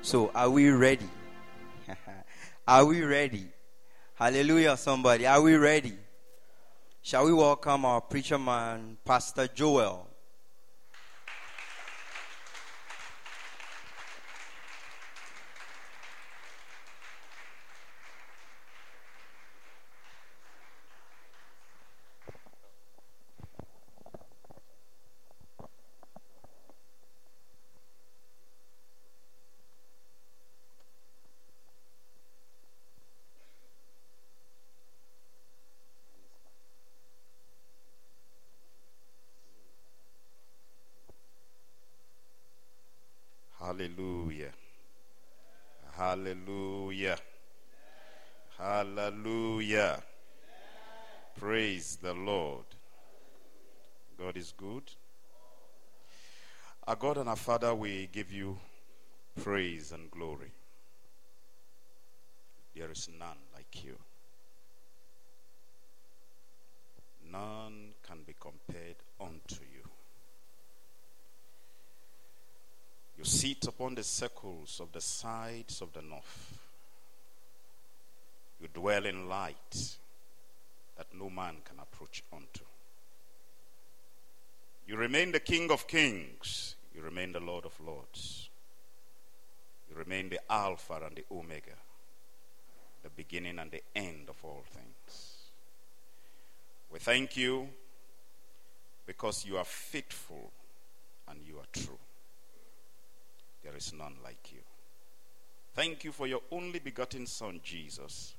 So, are we ready? Are we ready? Hallelujah, somebody. Are we ready? Shall we welcome our preacher man, Pastor Joel? Hallelujah. Hallelujah. Hallelujah. Praise the Lord. God is good. Our God and our Father, we give you praise and glory. There is none like you. None can be compared unto you. You sit upon the circles of the sides of the north. You dwell in light that no man can approach unto. You remain the King of kings. You remain the Lord of lords. You remain the Alpha and the Omega, the beginning and the end of all things. We thank you because you are faithful and you are true. There is none like you. Thank you for your only begotten Son, Jesus,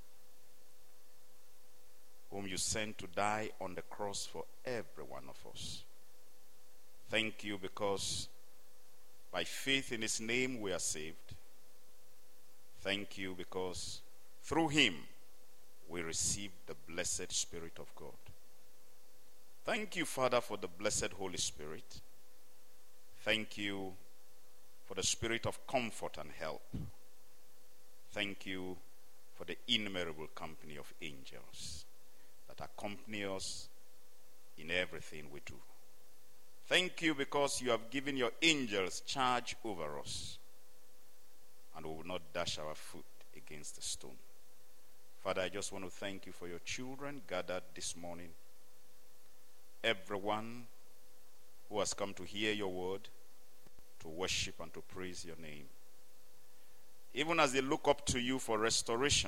whom you sent to die on the cross for every one of us. Thank you because by faith in his name we are saved. Thank you because through him we receive the blessed Spirit of God. Thank you, Father, for the blessed Holy Spirit. Thank you for the spirit of comfort and help. Thank you for the innumerable company of angels that accompany us in everything we do. Thank you because you have given your angels charge over us, and we will not dash our foot against a stone. Father, I just want to thank you for your children gathered this morning. Everyone who has come to hear your word, to worship and to praise your name. Even as they look up to you for restoration,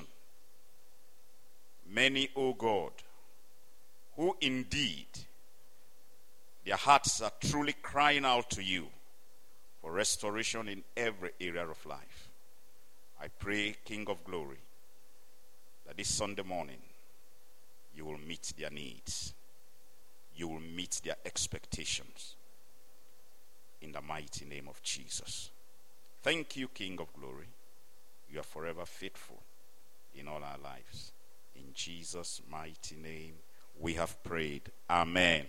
many, O God, who indeed their hearts are truly crying out to you for restoration in every area of life. I pray, King of glory, that this Sunday morning you will meet their needs. You will meet their expectations. In the mighty name of Jesus. Thank you, King of glory. You are forever faithful in all our lives. In Jesus' mighty name we have prayed. Amen.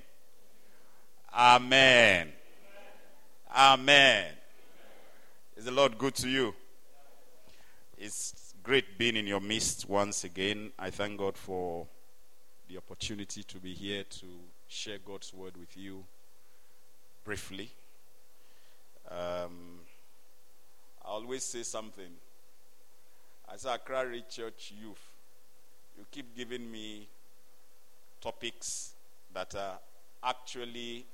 Amen. Amen. Is the Lord good to you? It's great being in your midst once again. I thank God for the opportunity to be here to share God's word with you briefly. I always say something. I say, Accra Ridge Church youth, you keep giving me topics that are actually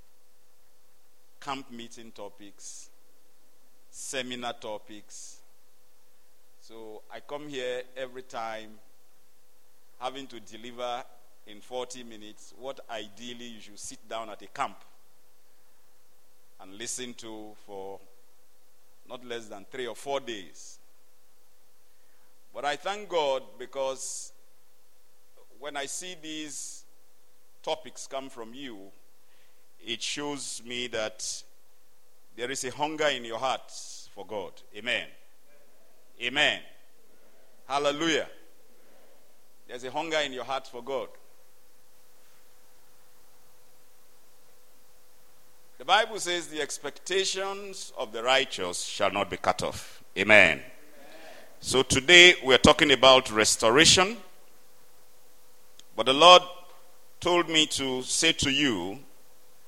camp meeting topics, seminar topics. So I come here every time having to deliver in 40 minutes what ideally you should sit down at a camp and listen to for not less than 3 or 4 days. But I thank God because when I see these topics come from you, it shows me that there is a hunger in your hearts for God. Amen. Amen. Hallelujah. There's a hunger in your heart for God. The Bible says the expectations of the righteous shall not be cut off. Amen. So today we're talking about restoration. But the Lord told me to say to you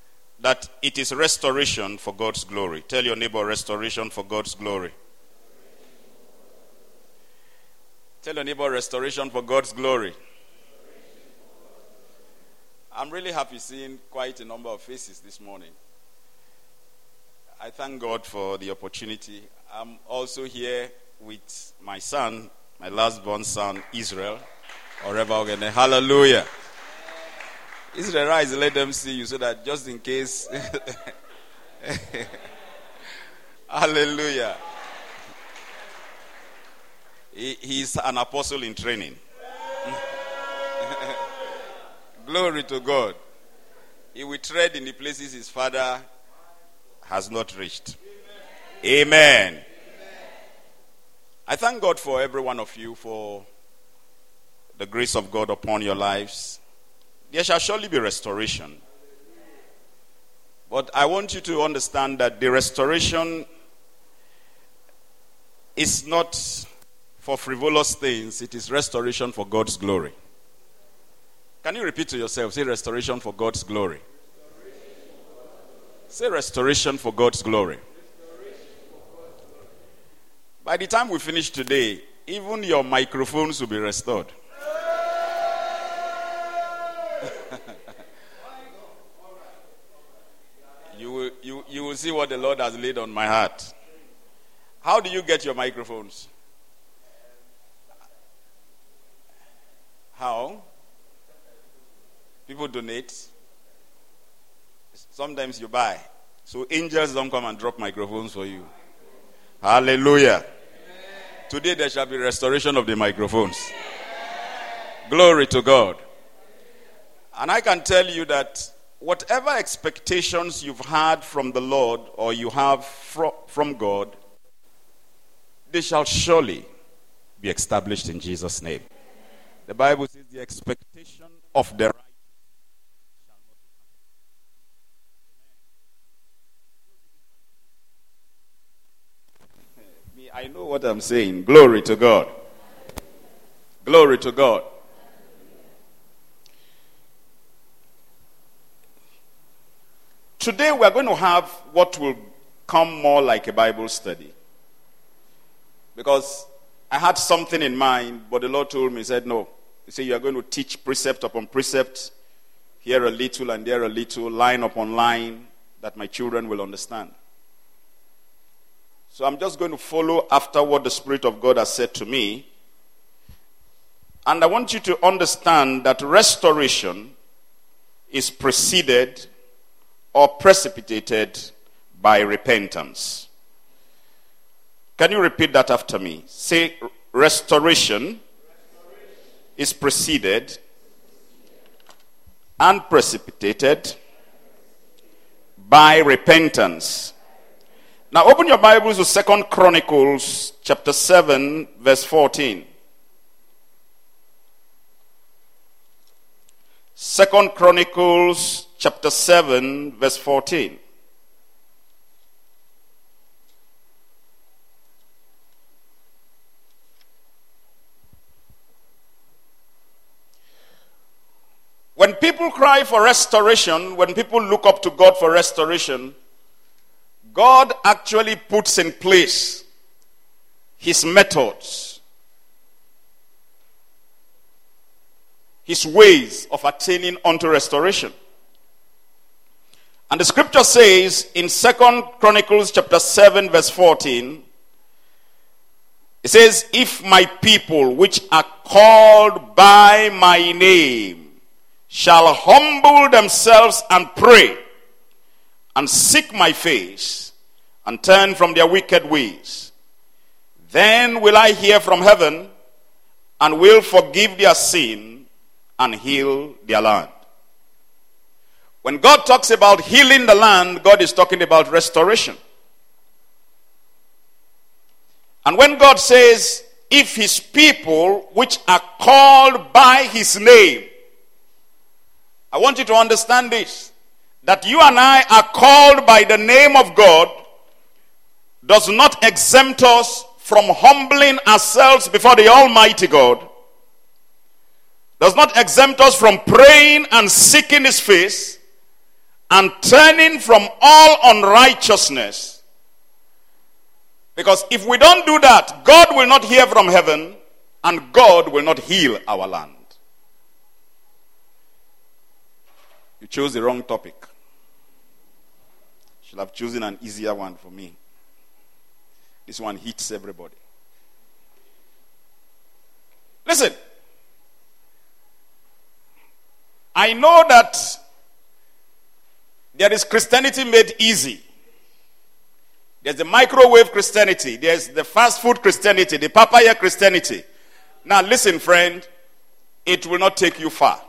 that it is restoration for God's glory. Tell your neighbor, restoration for God's glory. Tell your neighbor, restoration for God's glory. I'm really happy seeing quite a number of faces this morning. I thank God for the opportunity. I'm also here with my son, my last born son, Israel. Hallelujah. Israel, rise, let them see you so that just in case. Hallelujah. He's an apostle in training. Glory to God. He will tread in the places his father has not reached. Amen. Amen. I thank God for every one of you, for the grace of God upon your lives. There shall surely be restoration. But I want you to understand that the restoration is not for frivolous things. It is restoration for God's glory. Can you repeat to yourself? Say restoration for God's glory. Say restoration for God's glory. By the time we finish today, even your microphones will be restored. You will see what the Lord has laid on my heart. How do you get your microphones? How? People donate. Sometimes you buy. So angels don't come and drop microphones for you. Hallelujah. Amen. Today there shall be restoration of the microphones. Amen. Glory to God. And I can tell you that whatever expectations you've had from the Lord or you have from God, they shall surely be established in Jesus' name. The Bible says the expectation of the righteous shall not be cut. I know what I'm saying. Glory to God. Glory to God. Today we are going to have what will come more like a Bible study. Because I had something in mind, but the Lord told me, he said, no. He said, you are going to teach precept upon precept, here a little and there a little, line upon line, that my children will understand. So I'm just going to follow after what the Spirit of God has said to me. And I want you to understand that restoration is preceded or precipitated by repentance. Can you repeat that after me? Say, restoration is preceded and precipitated by repentance. Now open your Bibles to 2 Chronicles chapter 7 verse 14. 2 Chronicles chapter 7 verse 14. When people cry for restoration, when people look up to God for restoration, God actually puts in place his methods, his ways of attaining unto restoration. And the scripture says in 2 Chronicles chapter 7 verse 14, it says, if my people which are called by my name shall humble themselves and pray and seek my face and turn from their wicked ways, then will I hear from heaven and will forgive their sin and heal their land. When God talks about healing the land, God is talking about restoration. And when God says, if his people which are called by his name, I want you to understand this, that you and I are called by the name of God does not exempt us from humbling ourselves before the Almighty God, does not exempt us from praying and seeking his face and turning from all unrighteousness. Because if we don't do that, God will not hear from heaven and God will not heal our land. You chose the wrong topic. Should have chosen an easier one for me. This one hits everybody. Listen. I know that there is Christianity made easy. There's the microwave Christianity. There's the fast food Christianity. The papaya Christianity. Now listen, friend. It will not take you far.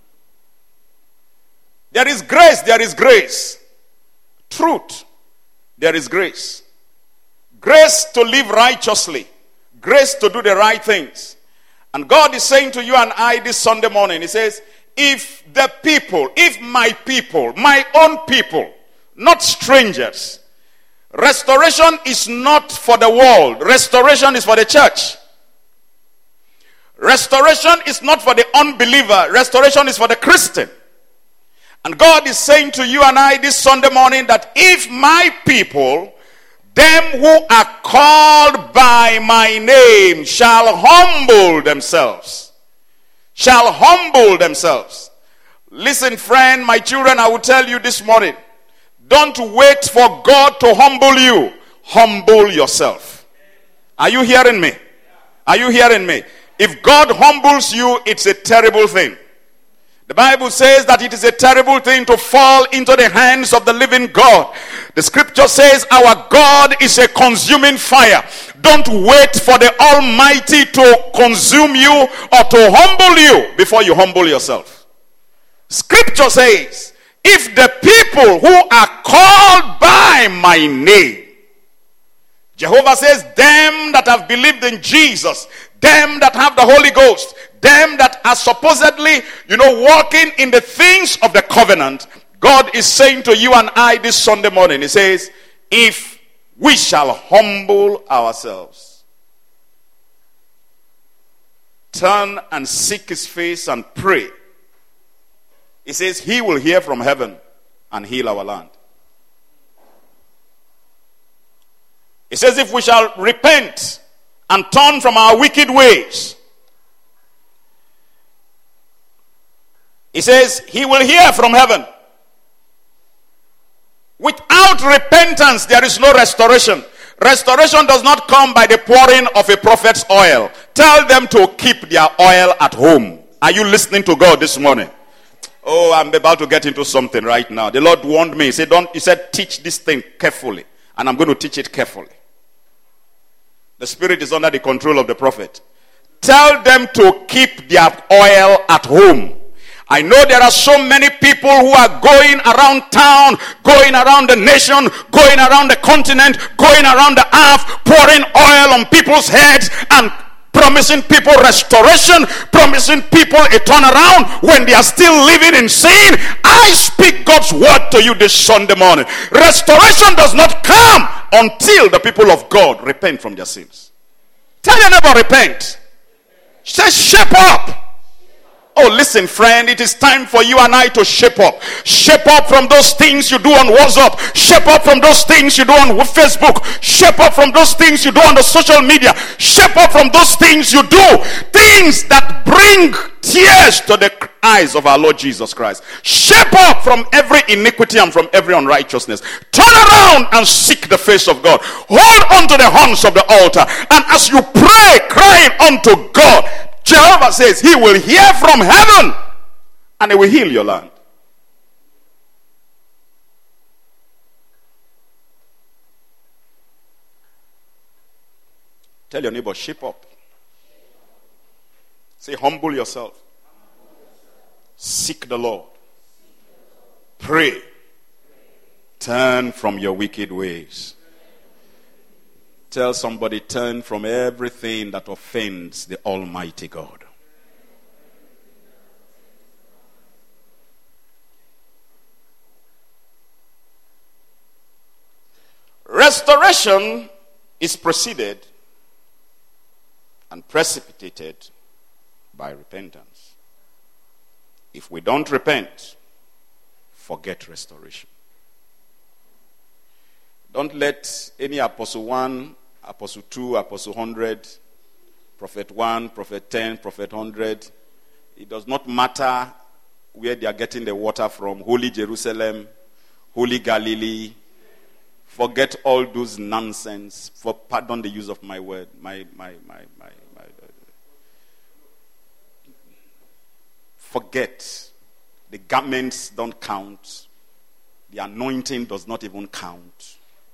There is grace. There is grace. Truth. There is grace. Grace to live righteously. Grace to do the right things. And God is saying to you and I this Sunday morning, He says, if the people, if my people, my own people, not strangers, restoration is not for the world. Restoration is for the church. Restoration is not for the unbeliever. Restoration is for the Christian. And God is saying to you and I this Sunday morning that if my people, them who are called by my name, shall humble themselves. Shall humble themselves. Listen, friend, my children, I will tell you this morning. Don't wait for God to humble you. Humble yourself. Are you hearing me? Are you hearing me? If God humbles you, it's a terrible thing. The Bible says that it is a terrible thing to fall into the hands of the living God. The scripture says our God is a consuming fire. Don't wait for the Almighty to consume you or to humble you before you humble yourself. Scripture says, if the people who are called by my name, Jehovah says, them that have believed in Jesus, them that have the Holy Ghost, them that are supposedly, walking in the things of the covenant, God is saying to you and I this Sunday morning, He says, if we shall humble ourselves, turn and seek His face and pray, He says, He will hear from heaven and heal our land. He says, if we shall repent and turn from our wicked ways, He says, He will hear from heaven. Without repentance, there is no restoration. Restoration does not come by the pouring of a prophet's oil. Tell them to keep their oil at home. Are you listening to God this morning? Oh, I'm about to get into something right now. The Lord warned me. He said, teach this thing carefully. And I'm going to teach it carefully. The Spirit is under the control of the prophet. Tell them to keep their oil at home. I know there are so many people who are going around town, going around the nation, going around the continent, going around the earth, pouring oil on people's heads and promising people restoration, promising people a turnaround when they are still living in sin. I speak God's word to you this Sunday morning. Restoration does not come until the people of God repent from their sins. Tell your neighbor, repent. Say, shape up. Oh, listen, friend, it is time for you and I to shape up. Shape up from those things you do on WhatsApp. Shape up from those things you do on Facebook. Shape up from those things you do on the social media. Shape up from those things you do. Things that bring tears to the eyes of our Lord Jesus Christ. Shape up from every iniquity and from every unrighteousness. Turn around and seek the face of God. Hold on to the horns of the altar. And as you pray, crying unto God, Jehovah says He will hear from heaven and He will heal your land. Tell your neighbor, shape up. Say, humble yourself. Seek the Lord. Pray. Turn from your wicked ways. Tell somebody, turn from everything that offends the Almighty God. Restoration is preceded and precipitated by repentance. If we don't repent, forget restoration. Don't let any Apostle 1, Apostle 2, Apostle 100 Prophet 1, Prophet 10, Prophet 100. It does not matter where they are getting the water from. Holy Jerusalem, Holy Galilee. Forget all those nonsense. Pardon the use of my word. Forget. The garments don't count. The anointing does not even count.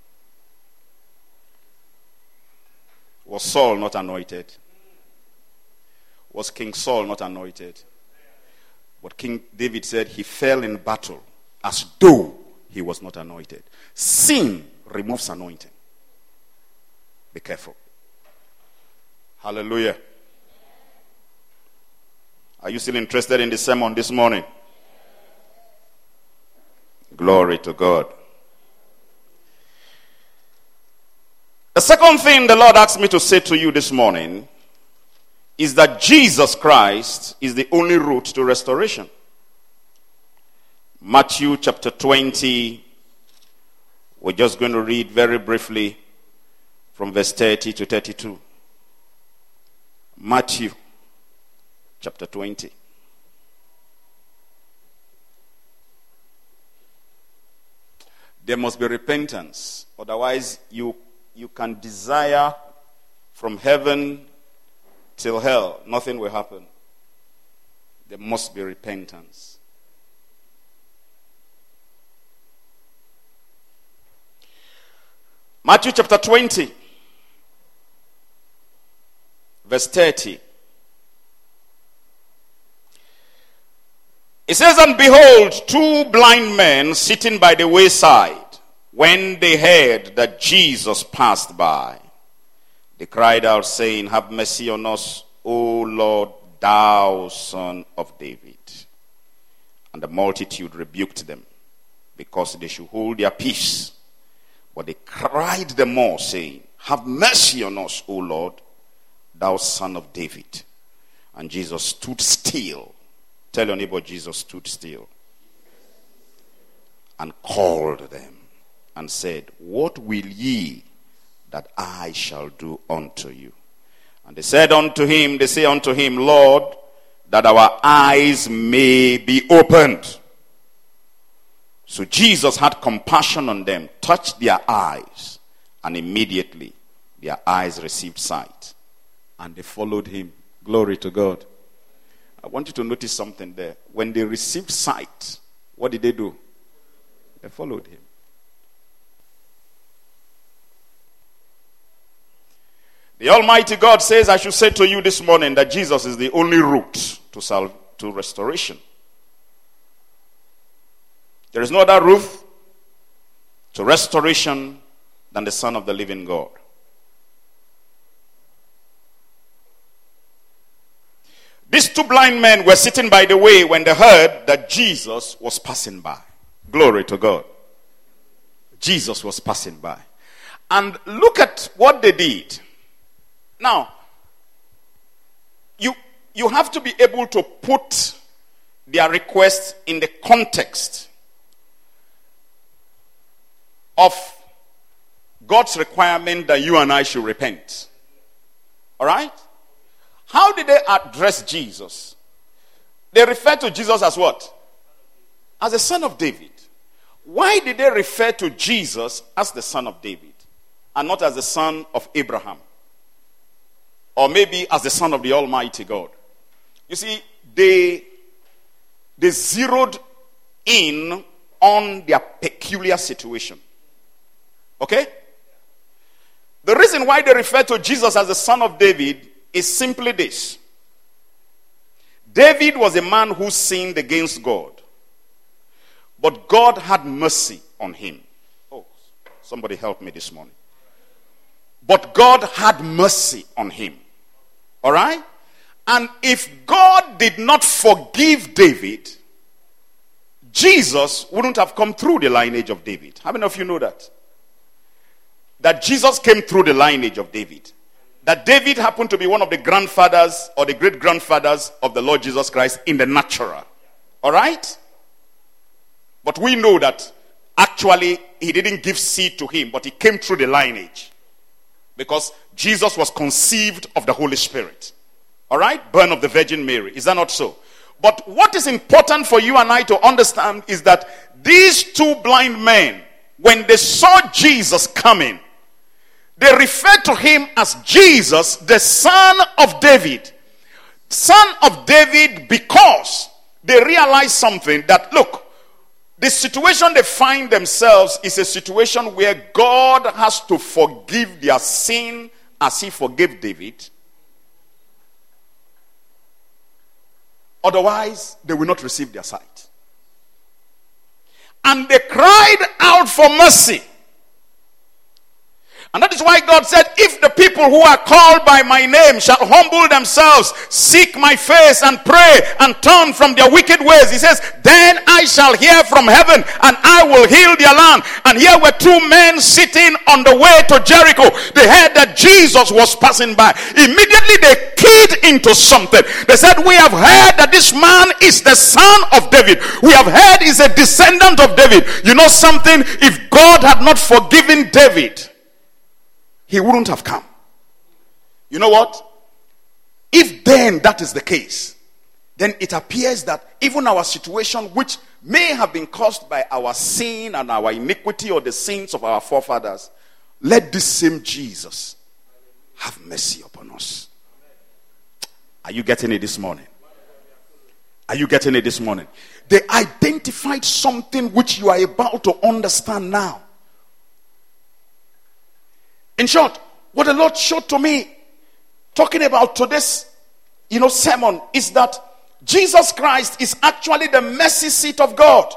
Was Saul not anointed? Was King Saul not anointed? But King David said he fell in battle as though he was not anointed. Sin removes anointing. Be careful. Hallelujah. Are you still interested in the sermon this morning? Glory to God. The second thing the Lord asked me to say to you this morning is that Jesus Christ is the only route to restoration. Matthew chapter 20, we're just going to read very briefly from verse 30 to 32. Matthew chapter 20. There must be repentance. Otherwise, you can desire from heaven till hell. Nothing will happen. There must be repentance. Matthew chapter 20, verse 30. It says, "And behold, two blind men sitting by the wayside, when they heard that Jesus passed by, they cried out, saying, Have mercy on us, O Lord, thou Son of David. And the multitude rebuked them, because they should hold their peace. But they cried the more, saying, Have mercy on us, O Lord, thou Son of David. And Jesus stood still." Tell your neighbor, Jesus stood still. "And called them, and said, What will ye that I shall do unto you? And they say unto him, Lord, that our eyes may be opened. So Jesus had compassion on them, touched their eyes, and immediately their eyes received sight. And they followed him." Glory to God. I want you to notice something there. When they received sight, what did they do? They followed him. The Almighty God says, I should say to you this morning that Jesus is the only route to restoration. There is no other route to restoration than the Son of the living God. These two blind men were sitting by the way when they heard that Jesus was passing by. Glory to God. Jesus was passing by. And look at what they did. Now, you have to be able to put their request in the context of God's requirement that you and I should repent. All right? How did they address Jesus? They refer to Jesus as what? As the Son of David. Why did they refer to Jesus as the Son of David and not as the son of Abraham? Or maybe as the Son of the Almighty God? You see, they zeroed in on their peculiar situation. Okay? The reason why they refer to Jesus as the Son of David is simply this. David was a man who sinned against God. But God had mercy on him. Oh, somebody help me this morning. But God had mercy on him. All right? And if God did not forgive David, Jesus wouldn't have come through the lineage of David. How many of you know that? That Jesus came through the lineage of David. That David happened to be one of the grandfathers or the great-grandfathers of the Lord Jesus Christ in the natural. All right? But we know that actually he didn't give seed to him, but he came through the lineage. Because Jesus was conceived of the Holy Spirit. All right? Born of the Virgin Mary. Is that not so? But what is important for you and I to understand is that these two blind men, when they saw Jesus coming, they referred to him as Jesus, the son of David. Son of David, because they realized something, that look, the situation they find themselves is a situation where God has to forgive their sin as he forgave David. Otherwise, they will not receive their sight. And they cried out for mercy. And that is why God said, if the people who are called by my name shall humble themselves, seek my face and pray and turn from their wicked ways, he says, then I shall hear from heaven and I will heal their land. And here were two men sitting on the way to Jericho. They heard that Jesus was passing by. Immediately they keyed into something. They said, we have heard that this man is the son of David. We have heard he's a descendant of David. You know something? If God had not forgiven David, he wouldn't have come. You know what? If then that is the case, then it appears that even our situation, which may have been caused by our sin and our iniquity or the sins of our forefathers, let this same Jesus have mercy upon us. Are you getting it this morning? Are you getting it this morning? They identified something which you are about to understand now. In short, what the Lord showed to me, talking about today's, sermon, is that Jesus Christ is actually the mercy seat of God.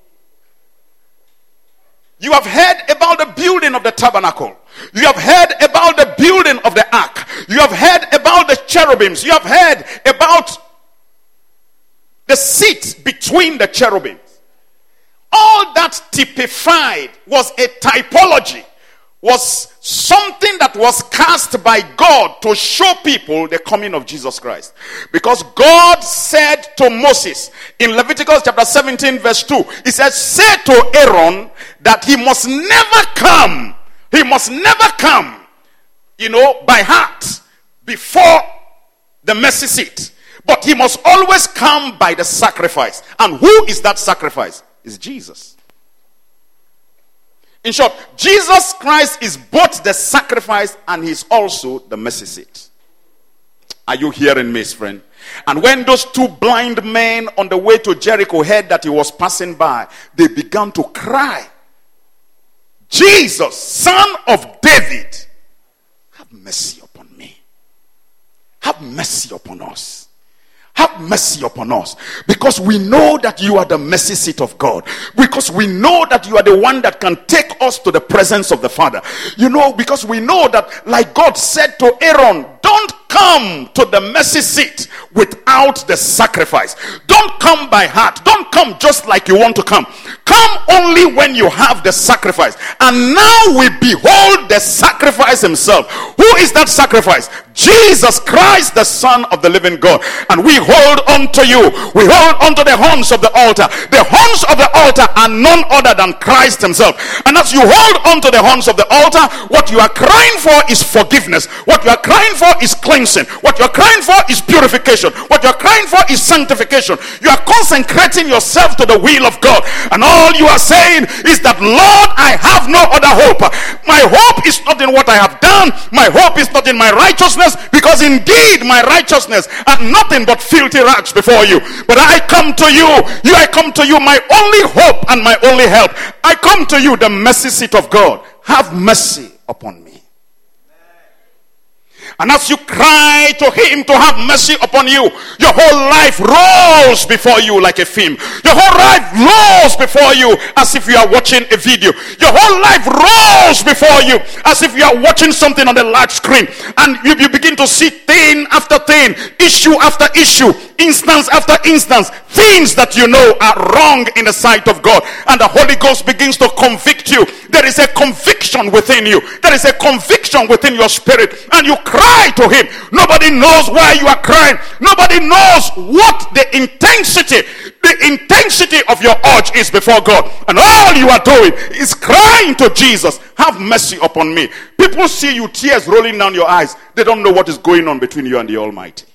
You have heard about the building of the tabernacle. You have heard about the building of the ark. You have heard about the cherubims. You have heard about the seat between the cherubims. All that typified was a typology, was something that was cast by God to show people the coming of Jesus Christ. Because God said to Moses in Leviticus chapter 17 verse 2, he said, say to Aaron that he must never come, by heart before the mercy seat, but he must always come by the sacrifice. And who is that sacrifice? It's Jesus. In short, Jesus Christ is both the sacrifice and he's also the mercy seat. Are you hearing me, friend? And when those two blind men on the way to Jericho heard that he was passing by, they began to cry, Jesus, son of David, have mercy upon me. Have mercy upon us. Have mercy upon us, because we know that you are the mercy seat of God, because we know that you are the one that can take us to the presence of the Father. Because we know that, like God said to Aaron, don't come to the mercy seat without the sacrifice. Don't come by heart. Don't come just like you want to come. Come only when you have the sacrifice. And now we behold the sacrifice himself. Who is that sacrifice? Jesus Christ, the Son of the living God. And we hold on to you. We hold on to the horns of the altar. The horns of the altar are none other than Christ himself. And as you hold on to the horns of the altar, what you are crying for is forgiveness. What you are crying for is cleansing. What you are crying for is purification. What you are crying for is sanctification. You are consecrating yourself to the will of God. And all you are saying is that, Lord, I have no other hope. My hope is not in what I have done. My hope is not in my righteousness, because indeed my righteousness are nothing but filthy rags before you. But I come to you. I come to you, my only hope and my only help. I come to you, the mercy seat of God. Have mercy upon me. And as you cry to him to have mercy upon you, your whole life rolls before you like a film. Your whole life rolls before you as if you are watching a video. Your whole life rolls before you as if you are watching something on the large screen. And you begin to see thing after thing, issue after issue, instance after instance, things that you know are wrong in the sight of God. And the Holy Ghost begins to convict you. There is a conviction within you. There is a conviction within your spirit. And you cry cry to him. Nobody knows why you are crying. Nobody knows what the intensity of your urge is before God. And all you are doing is crying to Jesus, have mercy upon me. People see you, tears rolling down your eyes. They don't know what is going on between you and the Almighty.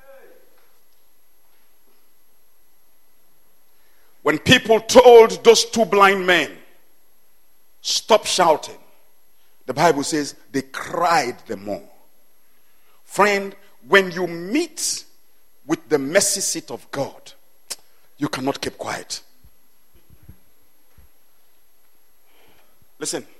When people told those two blind men, stop shouting, the Bible says they cried the more. Friend, when you meet with the mercy seat of God, you cannot keep quiet. Listen,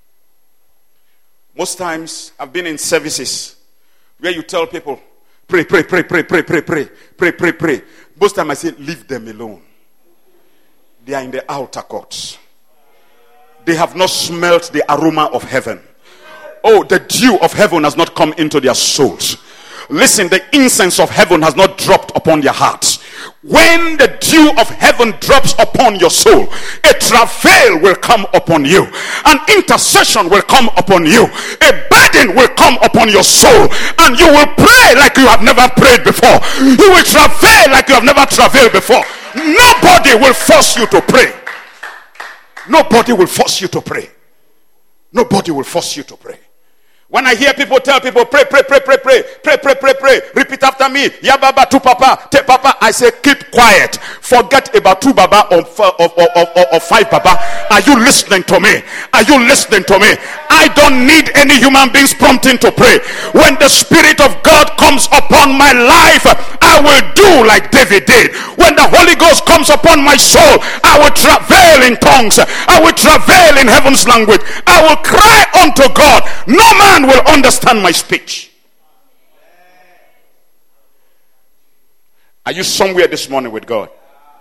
most times I've been in services where you tell people, pray, pray, pray, pray, pray, pray, pray, pray, pray, pray. Most times I say, leave them alone. They are in the outer courts. They have not smelt the aroma of heaven. Oh, the dew of heaven has not come into their souls. Listen, the incense of heaven has not dropped upon their hearts. When the dew of heaven drops upon your soul, a travail will come upon you. An intercession will come upon you. A burden will come upon your soul. And you will pray like you have never prayed before. You will travail like you have never travailed before. Nobody will force you to pray. Nobody will force you to pray. Nobody will force you to pray. When I hear people tell people, pray, pray, pray, pray, pray, pray, pray, pray, pray, repeat after me, ya baba, tu papa, te papa, I say keep quiet. Forget about two baba or five baba. Are you listening to me? Are you listening to me? I don't need any human beings prompting to pray. When the Spirit of God comes upon my life, I will do like David did. When the Holy Ghost comes upon my soul, I will travail in tongues. I will travail in heaven's language. I will cry unto God. No man will understand my speech. Are you somewhere this morning with God?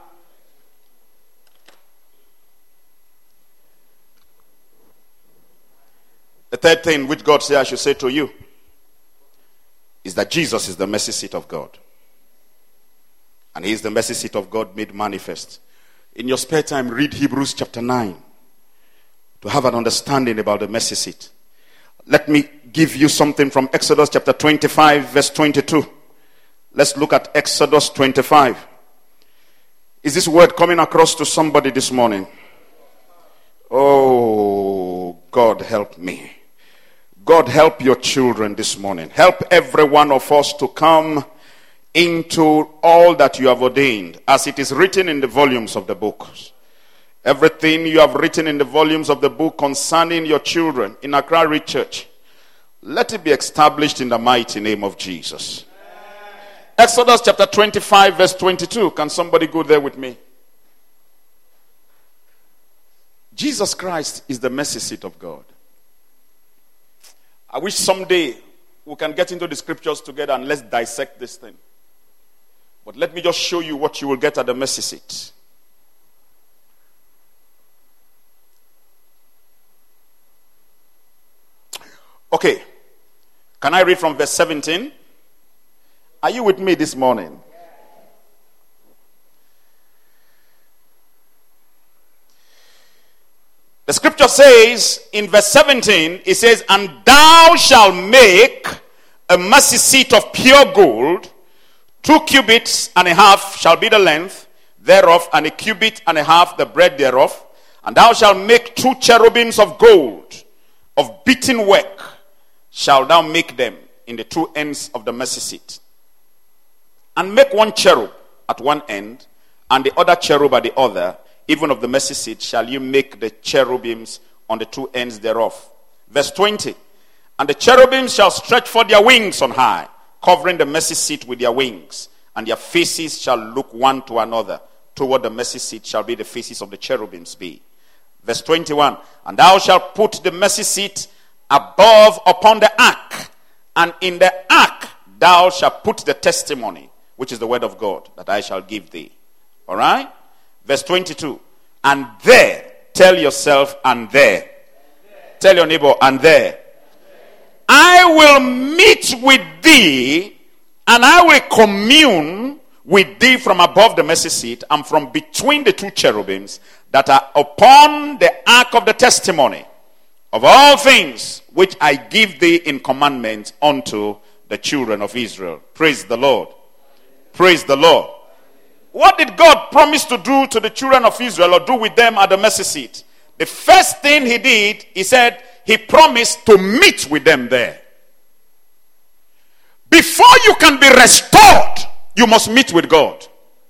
The third thing which God said I should say to you is that Jesus is the mercy seat of God. And he is the mercy seat of God made manifest. In your spare time, read Hebrews chapter 9 to have an understanding about the mercy seat. Let me give you something from Exodus chapter 25 verse 22. Let's look at Exodus 25. Is this word coming across to somebody this morning? Oh, God help me. God help your children this morning. Help every one of us to come into all that you have ordained, as it is written in the volumes of the books. Everything you have written in the volumes of the book concerning your children in Accra Ridge Church, let it be established in the mighty name of Jesus. Exodus chapter 25 verse 22. Can somebody go there with me? Jesus Christ is the mercy seat of God. I wish someday we can get into the scriptures together and let's dissect this thing. But let me just show you what you will get at the mercy seat. Okay. Can I read from verse 17? Are you with me this morning? The scripture says in verse 17, it says, and thou shalt make a mercy seat of pure gold, 2 cubits and a half shall be the length thereof, and a cubit and a half the breadth thereof. And thou shalt make 2 cherubims of gold, of beaten work, shalt thou make them in the 2 ends of the mercy seat. And make 1 cherub at one end, and the other cherub at the other, even of the mercy seat, shall you make the cherubims on the 2 ends thereof. Verse 20. And the cherubims shall stretch forth their wings on high, covering the mercy seat with their wings, and their faces shall look one to another. Toward the mercy seat shall be the faces of the cherubims be. Verse 21. And thou shalt put the mercy seat above upon the ark, and in the ark thou shalt put the testimony, which is the word of God, that I shall give thee. All right? Verse 22. And there, tell yourself, and there. Tell your neighbor, and there. I will meet with thee, and I will commune with thee from above the mercy seat, and from between the 2 cherubims that are upon the ark of the testimony. of all things which I give thee in commandment unto the children of Israel. Praise the Lord. Praise the Lord. What did God promise to do to the children of Israel or do with them at the mercy seat? The first thing he did, he said, he promised to meet with them there. Before you can be restored, you must meet with God.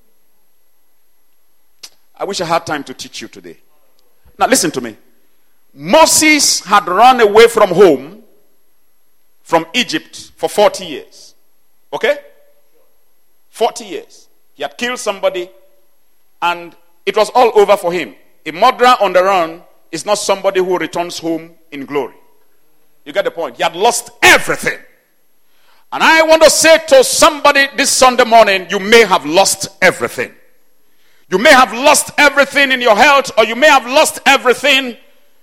I wish I had time to teach you today. Now listen to me. Moses had run away from home, from Egypt, for 40 years. Okay? 40 years. He had killed somebody and it was all over for him. A murderer on the run is not somebody who returns home in glory. You get the point? He had lost everything. And I want to say to somebody this Sunday morning, you may have lost everything. You may have lost everything in your health, or you may have lost everything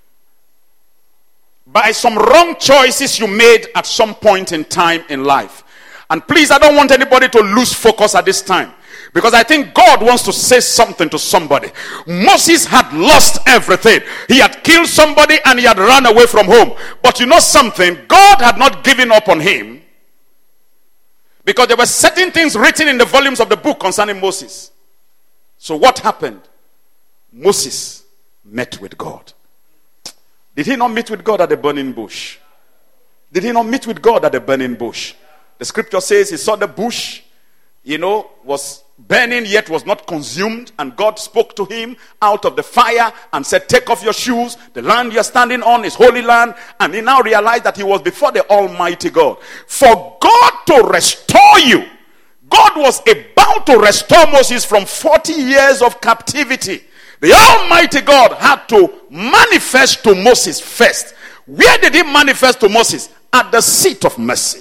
by some wrong choices you made at some point in time in life. And please, I don't want anybody to lose focus at this time, because I think God wants to say something to somebody. Moses had lost everything. He had killed somebody and he had run away from home. But you know something? God had not given up on him, because there were certain things written in the volumes of the book concerning Moses. So what happened? Moses met with God. Did he not meet with God at the burning bush? Did he not meet with God at the burning bush? The scripture says he saw the bush, was burning yet was not consumed, and God spoke to him out of the fire and said, take off your shoes, the land you're standing on is holy land. And he now realized that he was before the Almighty God. For God to restore you, God was about to restore Moses from 40 years of captivity. The Almighty God had to manifest to Moses first. Where did he manifest to Moses? At the seat of mercy.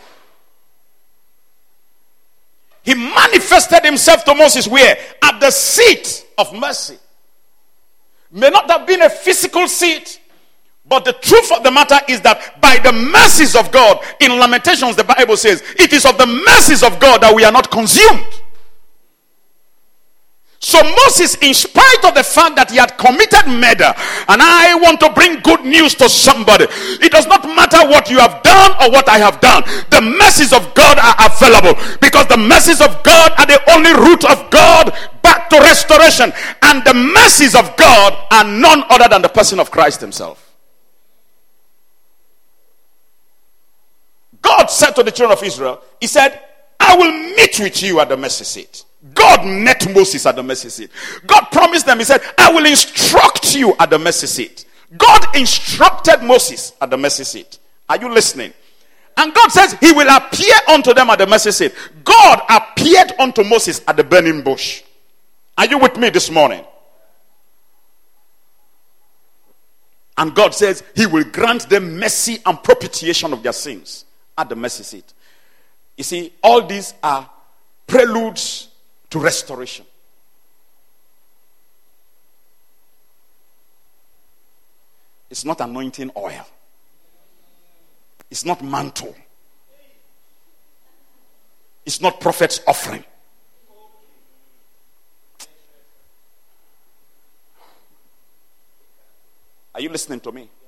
He manifested himself to Moses where? At the seat of mercy. May not have been a physical seat, but the truth of the matter is that by the mercies of God, in Lamentations the Bible says, it is of the mercies of God that we are not consumed. So Moses, in spite of the fact that he had committed murder, and I want to bring good news to somebody, it does not matter what you have done or what I have done. The mercies of God are available, because the mercies of God are the only route of God back to restoration. And the mercies of God are none other than the person of Christ himself. God said to the children of Israel, he said, I will meet with you at the mercy seat. God met Moses at the mercy seat. God promised them, he said, I will instruct you at the mercy seat. God instructed Moses at the mercy seat. Are you listening? And God says he will appear unto them at the mercy seat. God appeared unto Moses at the burning bush. Are you with me this morning? And God says he will grant them mercy and propitiation of their sins at the mercy seat. You see, all these are preludes to restoration. It's not anointing oil. It's not mantle. It's not prophet's offering. Are you listening to me?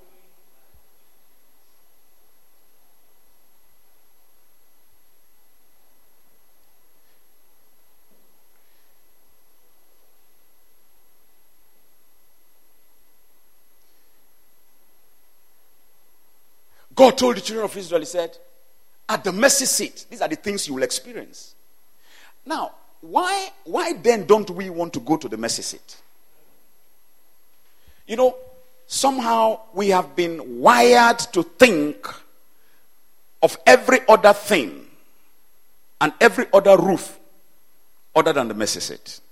God told the children of Israel, he said, at the mercy seat, these are the things you will experience. Now, why then don't we want to go to the mercy seat? Somehow we have been wired to think of every other thing and every other roof other than the mercy seat.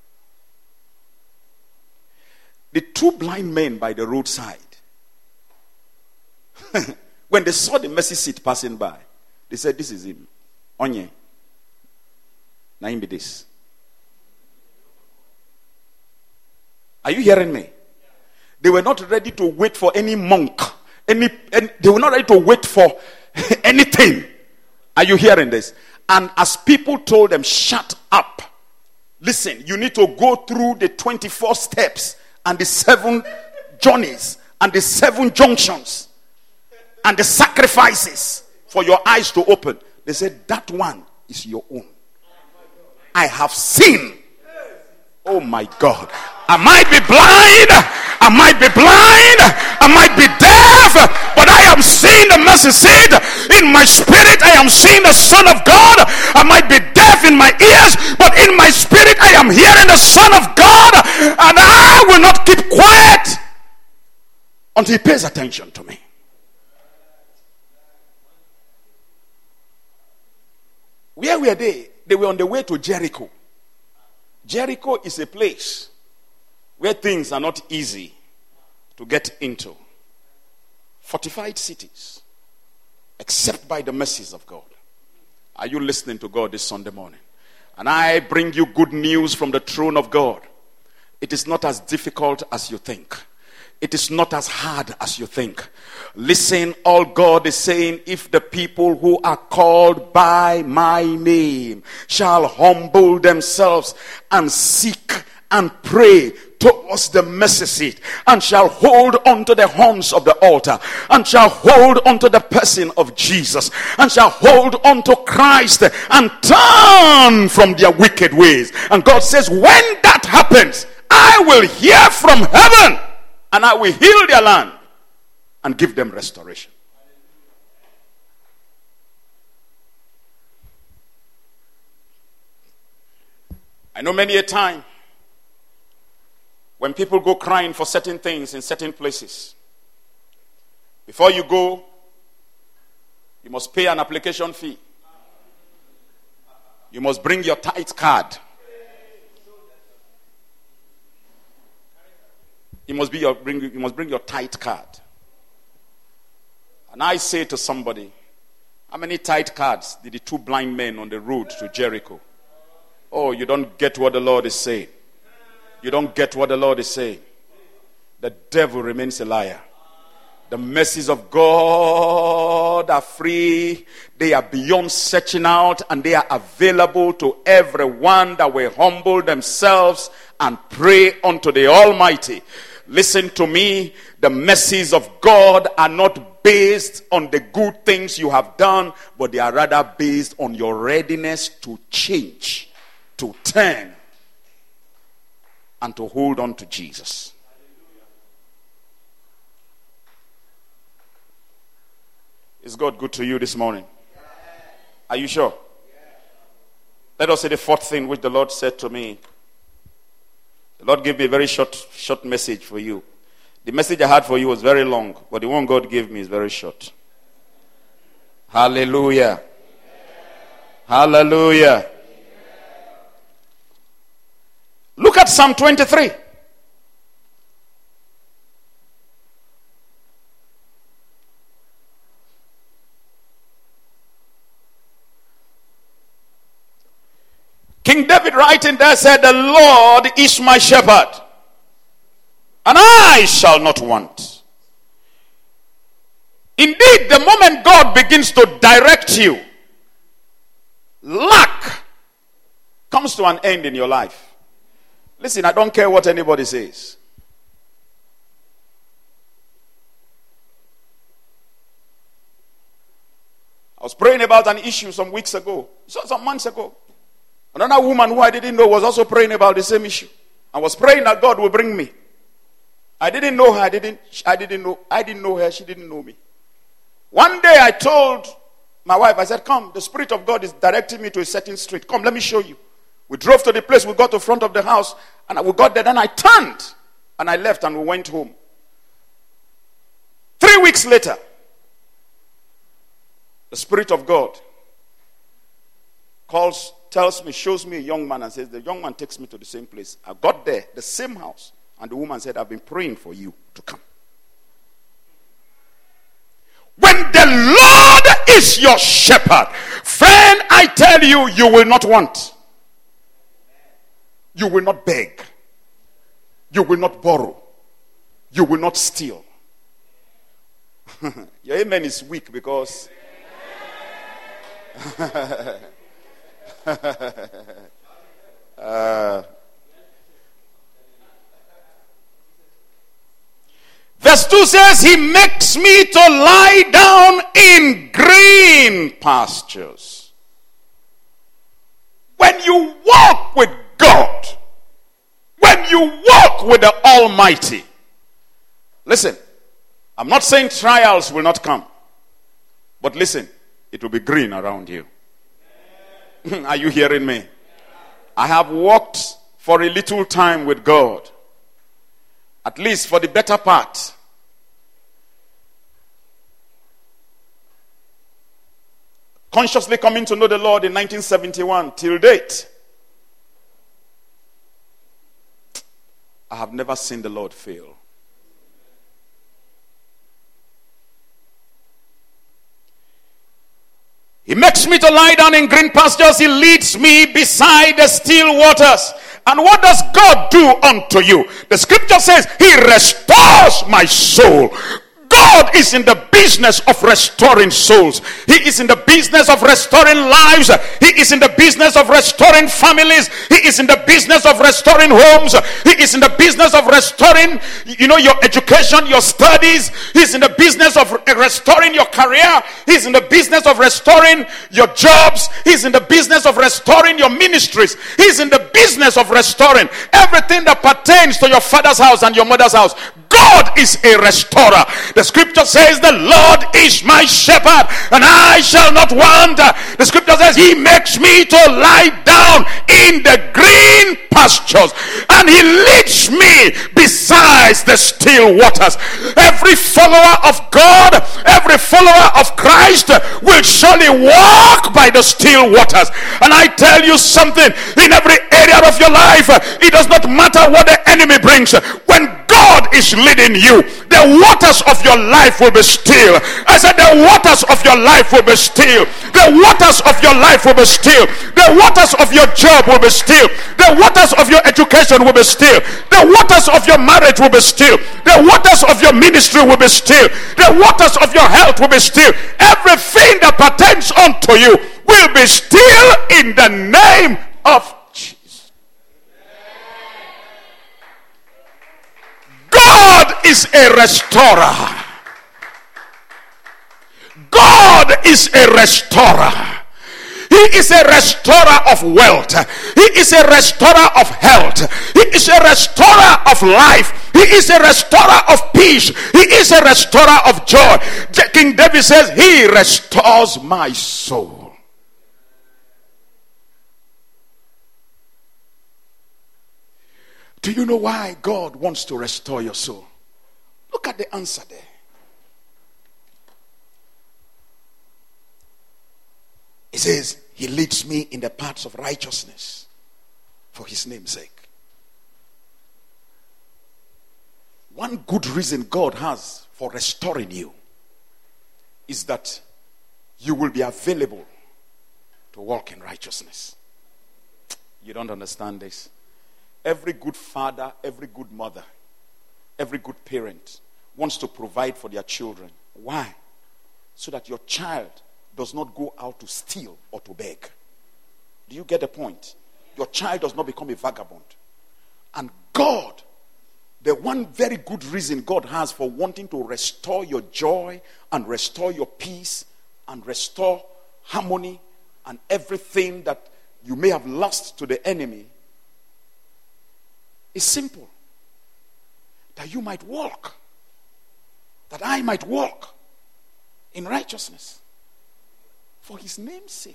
The two blind men by the roadside, when they saw the mercy seat passing by, they said, this is him. Onye. Now him be this. Are you hearing me? They were not ready to wait for any monk. They were not ready to wait for anything. Are you hearing this? And as people told them, shut up. Listen, you need to go through the 24 steps and the 7 journeys and the 7 junctions and the sacrifices for your eyes to open. They said, that one is your own. I have seen. Oh my God. I might be blind. I might be blind. I might be deaf. But I am seeing the mercy seat. In my spirit, I am seeing the Son of God. I might be deaf in my ears, but in my spirit, I am hearing the Son of God. And I will not keep quiet until he pays attention to me. Where were they? They were on the way to Jericho. Jericho is a place where things are not easy to get into. Fortified cities, except by the mercies of God. Are you listening to God this Sunday morning? And I bring you good news from the throne of God. It is not as difficult as you think. It is not as hard as you think. Listen, all God is saying, if the people who are called by my name shall humble themselves and seek and pray towards the mercy seat, and shall hold on to the horns of the altar, and shall hold on to the person of Jesus, and shall hold on to Christ, and turn from their wicked ways. And God says, when that happens, I will hear from heaven, and I will heal their land and give them restoration. I know many a time when people go crying for certain things in certain places, before you go, you must pay an application fee. You must bring your tithe card. You must bring your tithe card. And I say to somebody, how many tithe cards did the 2 blind men on the road to Jericho? Oh, you don't get what the Lord is saying. You don't get what the Lord is saying. The devil remains a liar. The mercies of God are free. They are beyond searching out, and they are available to everyone that will humble themselves and pray unto the Almighty. Listen to me. The mercies of God are not based on the good things you have done, but they are rather based on your readiness to change, to turn, and to hold on to Jesus. Is God good to you this morning? Are you sure? Let us say the 4th thing which the Lord said to me. The Lord gave me a very short message for you. The message I had for you was very long, but the one God gave me is very short. Hallelujah. Hallelujah. Look at Psalm 23. King David writing there said, the Lord is my shepherd, and I shall not want. Indeed, the moment God begins to direct you, lack comes to an end in your life. Listen, I don't care what anybody says. I was praying about an issue some weeks ago, some months ago. Another woman who I didn't know was also praying about the same issue. I was praying that God will bring me. I didn't know her. I didn't know her. She didn't know me. One day I told my wife, I said, come, the Spirit of God is directing me to a certain street. Come, let me show you. We drove to the place. We got to the front of the house. And we got there. Then I turned. And I left and we went home. 3 weeks later, the Spirit of God tells me, shows me a young man and says, the young man takes me to the same place. I got there, the same house. And the woman said, I've been praying for you to come. When the Lord is your shepherd, friend, I tell you, you will not want. You will not beg. You will not borrow. You will not steal. Your amen is weak because the Verse 2 says, he makes me to lie down in green pastures. When you walk with God, when you walk with the Almighty, listen, I'm not saying trials will not come, but listen, it will be green around you. Are you hearing me? I have walked for a little time with God, at least for the better part. Consciously coming to know the Lord in 1971 till date. I have never seen the Lord fail. He makes me to lie down in green pastures. He leads me beside the still waters. And what does God do unto you? The scripture says, he restores my soul. God is in the business of restoring souls. He is in the business of restoring lives. He is in the business of restoring families. He is in the business of restoring homes. He is in the business of restoring, your education, your studies. He's in the business of restoring your career. He's in the business of restoring your jobs. He's in the business of restoring your ministries. He's in the business of restoring everything that pertains to your father's house and your mother's house. God is a restorer. The scripture says, the Lord is my shepherd and I shall not want. The scripture says, he makes me to lie down in the green pastures and he leads me beside the still waters. Every follower of God, every follower of Christ will surely walk by the still waters. And I tell you something, in every area of your life, it does not matter what the enemy brings. When God is leading you, the waters of your life will be still. I said the waters of your life will be still. The waters of your life will be still. The waters of your job will be still. The waters of your education will be still. The waters of your marriage will be still. The waters of your ministry will be still. The waters of your health will be still. Everything that pertains unto you will be still in the name of Jesus. God is a restorer. God is a restorer. He is a restorer of wealth. He is a restorer of health. He is a restorer of life. He is a restorer of peace. He is a restorer of joy. King David says, he restores my soul. Do you know why God wants to restore your soul? Look at the answer there. It says, he leads me in the paths of righteousness for his name's sake. One good reason God has for restoring you is that you will be available to walk in righteousness. You don't understand this? Every good father, every good mother, every good parent wants to provide for their children. Why? So that your child does not go out to steal or to beg. Do you get the point? Your child does not become a vagabond. And God, the one very good reason God has for wanting to restore your joy and restore your peace and restore harmony and everything that you may have lost to the enemy is simple. That you might walk, that I might walk in righteousness for his name's sake.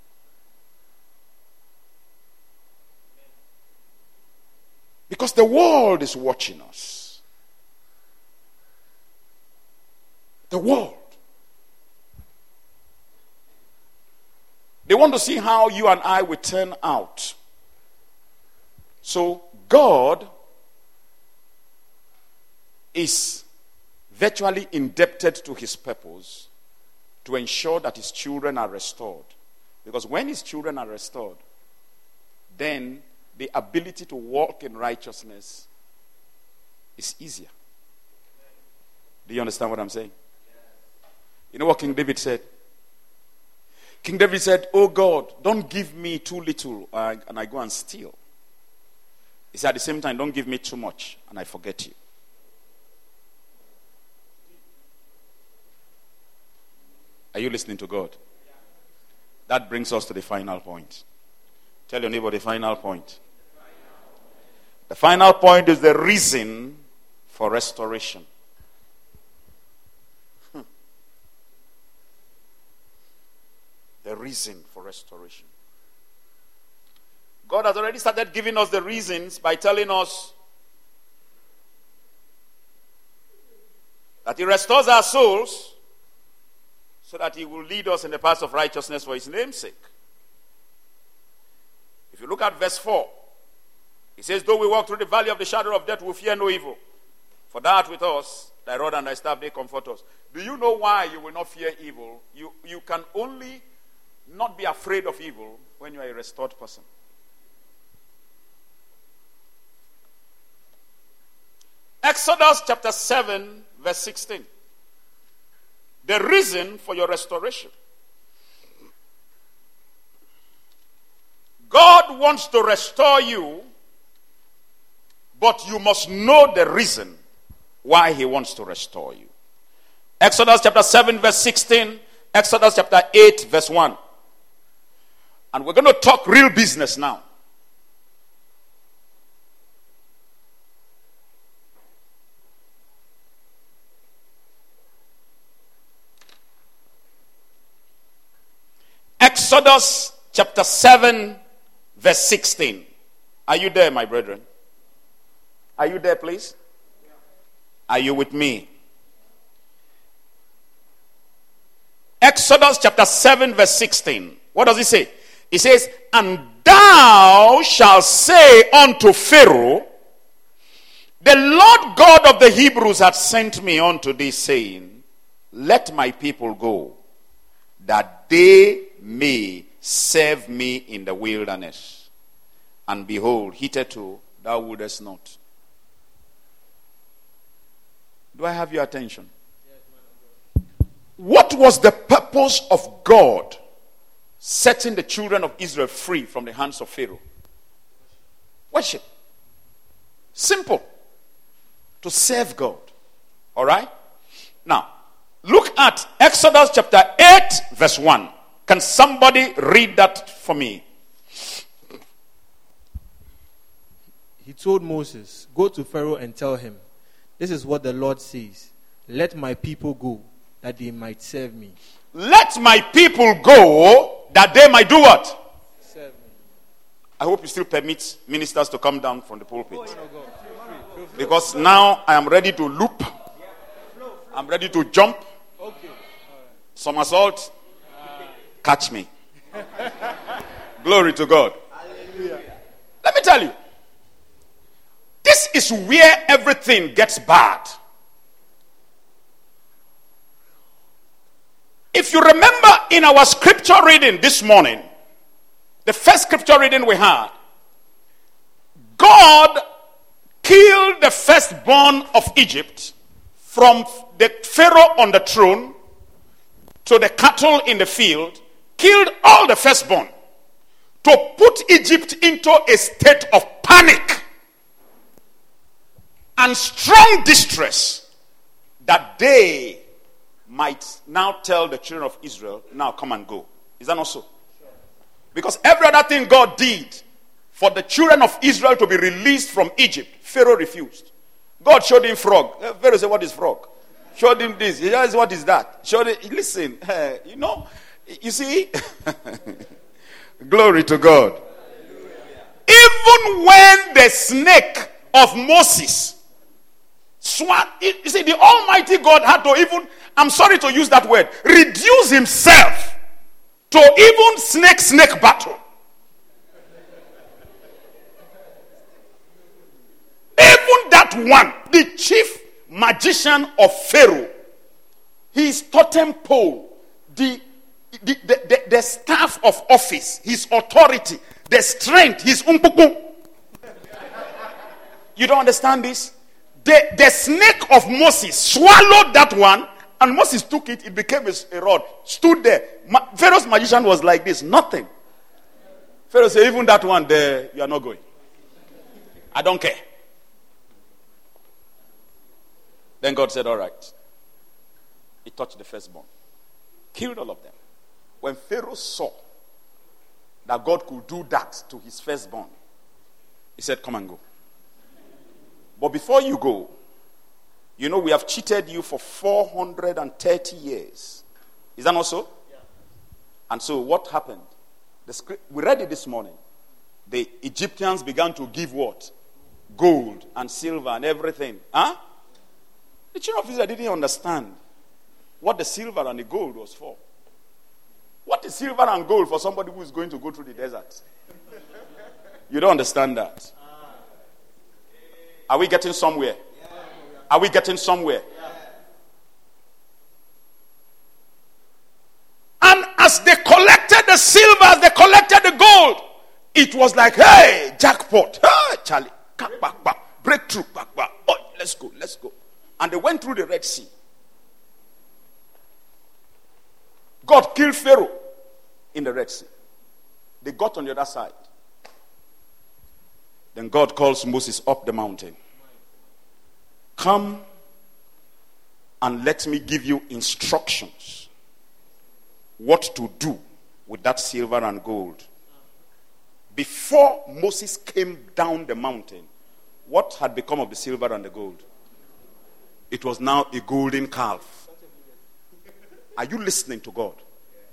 Because the world is watching us. The world. They want to see how you and I will turn out. So God is virtually indebted to his purpose to ensure that his children are restored. Because when his children are restored, then the ability to walk in righteousness is easier. Do you understand what I'm saying? You know what King David said? King David said, oh God, don't give me too little and I go and steal. He said at the same time, don't give me too much and I forget you. Are you listening to God? That brings us to the final point. Tell your neighbor the final point. The final point is the reason for restoration. The reason for restoration. God has already started giving us the reasons by telling us that He restores our souls so that He will lead us in the paths of righteousness for His name's sake. If you look at verse 4, He says, though we walk through the valley of the shadow of death, we will fear no evil. For thou art with us, thy rod and thy staff, they comfort us. Do you know why you will not fear evil? You can only not be afraid of evil when you are a restored person. Exodus chapter 7, verse 16. The reason for your restoration. God wants to restore you, but you must know the reason why He wants to restore you. Exodus chapter 7, verse 16. Exodus chapter 8, verse 1. And we're going to talk real business now. Exodus chapter 7, verse 16. Are you there, my brethren? Are you there, please? Are you with me? Exodus chapter 7, verse 16. What does it say? It says, and thou shalt say unto Pharaoh, the Lord God of the Hebrews hath sent me unto thee, saying, let my people go, that they may serve me in the wilderness. And behold, hitherto thou wouldest not. Do I have your attention? What was the purpose of God setting the children of Israel free from the hands of Pharaoh? Worship. Simple. To serve God. All right? Now, look at Exodus chapter 8, verse 1. Can somebody read that for me? He told Moses, go to Pharaoh and tell him, this is what the Lord says. Let my people go, that they might serve me. Let my people go, that they might do what? Serve me. I hope you still permit ministers to come down from the pulpit. Because now I am ready to loop. I'm ready to jump. Somersault. Catch me. Glory to God. Hallelujah. Let me tell you. This is where everything gets bad. If you remember in our scripture reading this morning, the first scripture reading we had, God killed the firstborn of Egypt, from the Pharaoh on the throne to the cattle in the field, killed all the firstborn to put Egypt into a state of panic and strong distress, that they might now tell the children of Israel, now come and go. Is that not so? Because every other thing God did for the children of Israel to be released from Egypt, Pharaoh refused. God showed him frog. Pharaoh said, what is frog? Showed him this. He said, what is that? Showed him, listen, you see, glory to God. Even when the snake of Moses you see, the Almighty God had to even, I'm sorry to use that word, reduce himself to even snake battle. Even that one, the chief magician of Pharaoh, his totem pole, the staff of office, his authority, the strength, his umpuku. You don't understand this? The snake of Moses swallowed that one, and Moses took it, it became a rod, stood there. Pharaoh's magician was like this, nothing. Pharaoh said, even that one there, you are not going. I don't care. Then God said, all right. He touched the firstborn. Killed all of them. When Pharaoh saw that God could do that to his firstborn, he said, come and go. But before you go, you know we have cheated you for 430 years. Is that not so? Yeah. And so what happened? We read it this morning. The Egyptians began to give what? Gold and silver and everything. Huh? The children of Israel didn't understand what the silver and the gold was for. What is silver and gold for somebody who is going to go through the desert? You don't understand that. Are we getting somewhere? Are we getting somewhere? And as they collected the silver, as they collected the gold, it was like, hey, jackpot. Hey, Charlie. Breakthrough. Oh, let's go. And they went through the Red Sea. God killed Pharaoh in the Red Sea. They got on the other side. Then God calls Moses up the mountain. Come and let me give you instructions what to do with that silver and gold. Before Moses came down the mountain, what had become of the silver and the gold? It was now a golden calf. Are you listening to God?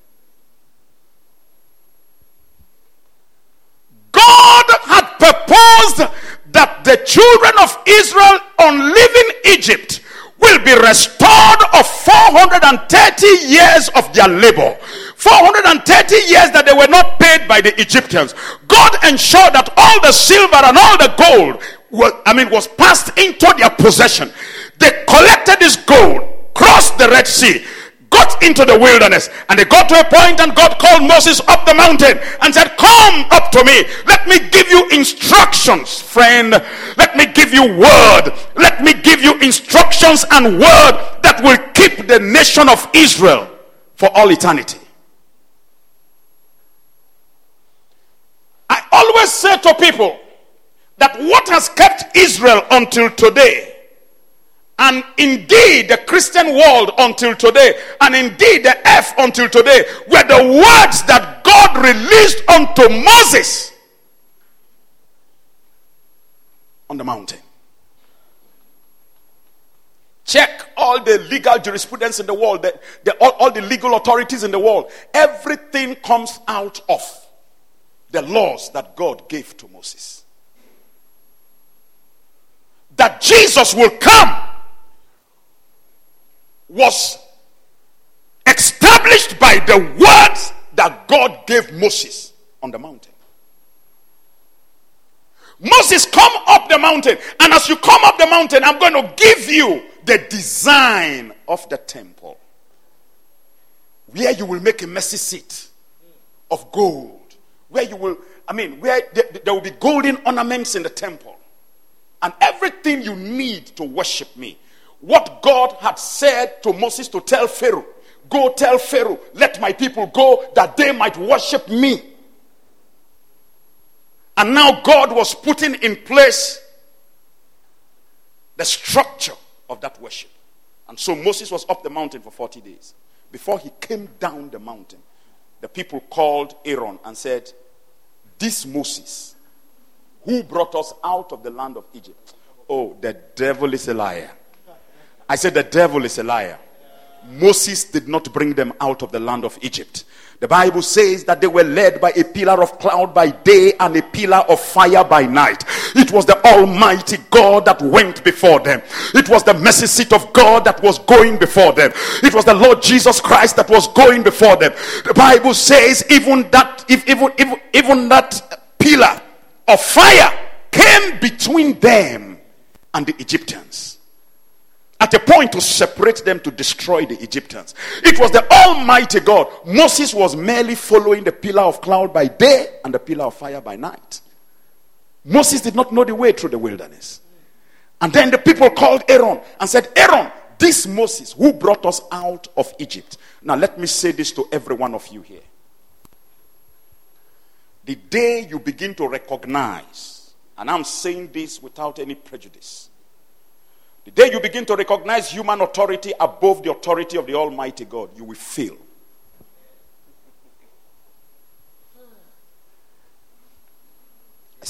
God had proposed that the children of Israel on leaving Egypt will be restored of 430 years of their labor. 430 years that they were not paid by the Egyptians. God ensured that all the silver and all the gold was passed into their possession. They collected this gold, crossed the Red Sea, got into the wilderness, and they got to a point and God called Moses up the mountain and said, come up to me. Let me give you instructions, friend. Let me give you word. Let me give you instructions and word that will keep the nation of Israel for all eternity. I always say to people that what has kept Israel until today, and indeed the Christian world until today, and indeed the earth until today, were the words that God released unto Moses on the mountain. Check all the legal jurisprudence in the world, all the legal authorities in the world. Everything comes out of the laws that God gave to Moses. That Jesus will come was established by the words that God gave Moses on the mountain. Moses, come up the mountain, and as you come up the mountain, I'm going to give you the design of the temple, where you will make a mercy seat of gold, where you will, where there will be golden ornaments in the temple, and everything you need to worship me. What God had said to Moses to tell Pharaoh, go tell Pharaoh, let my people go that they might worship me. And now God was putting in place the structure of that worship. And so Moses was up the mountain for 40 days. Before he came down the mountain, the people called Aaron and said, this Moses, who brought us out of the land of Egypt. Oh, the devil is a liar. I said the devil is a liar. Moses did not bring them out of the land of Egypt. The Bible says that they were led by a pillar of cloud by day and a pillar of fire by night. It was the Almighty God that went before them. It was the mercy seat of God that was going before them. It was the Lord Jesus Christ that was going before them. The Bible says even that pillar of fire came between them and the Egyptians, at a point to separate them, to destroy the Egyptians. It was the Almighty God. Moses was merely following the pillar of cloud by day and the pillar of fire by night. Moses did not know the way through the wilderness. And then the people called Aaron and said, Aaron, this Moses who brought us out of Egypt. Now let me say this to every one of you here. The day you begin to recognize, and I'm saying this without any prejudice, the day you begin to recognize human authority above the authority of the Almighty God, you will fail.